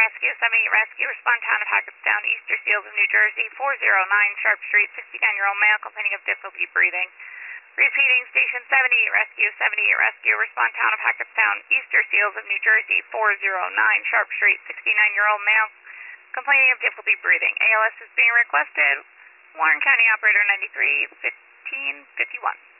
Rescue 78 Rescue, respond town of Hackettstown, Easter Seals of New Jersey, 409 Sharp Street, 69-year-old male complaining of difficulty breathing. Repeating, Station 78 Rescue, 78 Rescue, respond town of Hackettstown, Easter Seals of New Jersey, 409 Sharp Street, 69-year-old male complaining of difficulty breathing. ALS is being requested. Warren County Operator 93 1551.